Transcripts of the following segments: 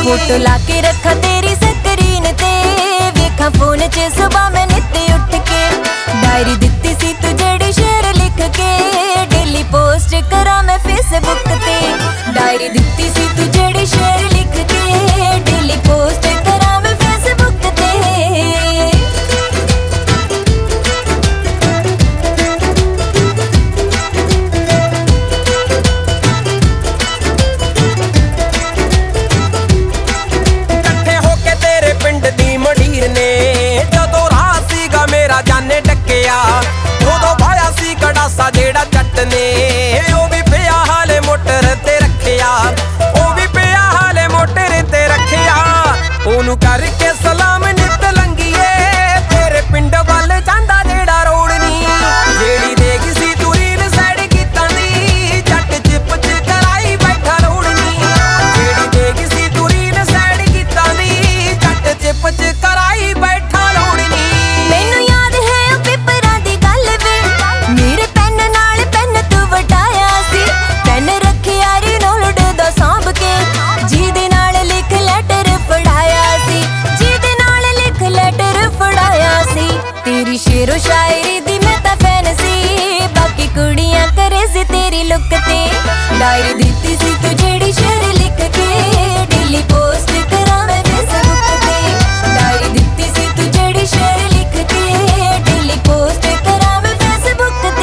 Photo लाके रखा तेरी स्क्रीन ते, वेखा फोन च सुबह मैं नित्ते उठ के। डायरी दित्ती सी तू जेड़ी शेर लिख के, डेली पोस्ट करा मैं फेसबुक ते। डायरी दित्ती सी तू जेड़ी शेर लिख के, डेली पोस्ट करा मैं फेसबुक ते। उदों पाया सी गड़ासा जेड़ा जट ने, ओ भी पिया हाले मोटर ते रखिया, ओ भी पिया हाले मोटर ते रखिया। ओनू करके सलाम नित लंघीए, तेरे पिंड वल जांदा जेड़ा रोड नी। जेड़ी देगी सी तू रील साइड कीतां दी, जट चिप च कराई बैठा रोड नी। जेड़ी देगी सी तू रील साइड कीतां दी, जट चिप च कराई बैठा रोड नी। मैनू याद है ओ पेपरां दी गल वे, मेरे पेन नाल पेन तू वटाया सी। पेन रखिया रिनोल्ड दा सांभ के, जिहदे नाल लिख लैटर फड़ाया सी, जिहदे नाल लिख लैटर फड़ाया सी। तेरी शेरो शायरी दी मैं तां फैन सी, बाकी कुड़ियां करे सी तेरी लुक ते। डायरी दित्ती सी तू जेड़ी शेर लिख के, डेली पोस्ट करा मैं फेसबुक ते। डायरी दित्ती सी तू जेड़ी शेर लिख के, डेली पोस्ट करा मैं फेसबुक ते।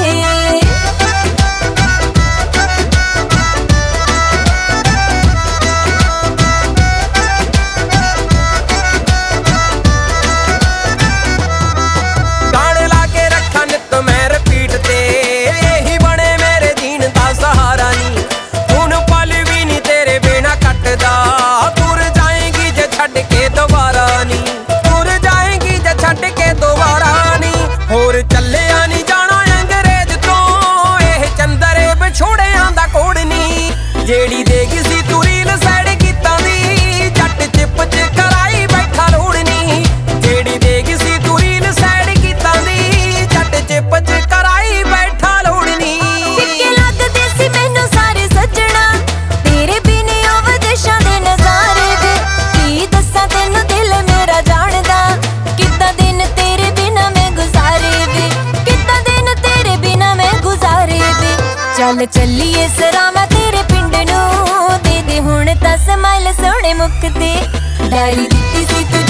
गाने लाके रखा नित मैं रिपीट ते, यही बने मेरे जीन दा सहारा नी। हुण पल भी नी तेरे बिना कटदा, दूर जाएगी जे छड्ड के दोबारा नी। दूर जाएगी जे छड्ड के दोबारा नी। होर चलिया नी जाना अंग्रेज तो, एह चंदरे विछोड़ियां दा कोड नी। जेड़ी देगी सी तू रील साइड कीतां दी, जट चिप च कराई बैठा लोड़ नी। जेड़ी देगी सी तू रील साइड कीतां दी, जट चिप च कराई बैठा लोड़ नी। फिक्के लगदे सी मैनू सारे सज्जणा, तेरे बिन ओ विदेशां दे नज़ारे वे। की दस्सां तैनू दिल मेरा जानदा, किद्दां दिन तेरे बिना मैं गुजारे वे, किद्दां दिन तेरे बिना मैं गुजारे वे। चल चलिए सरावां तेरे पिंड नू, दे दे हुण तां स्माइल सोहणे मुख ते। डायरी दित्ती सी तू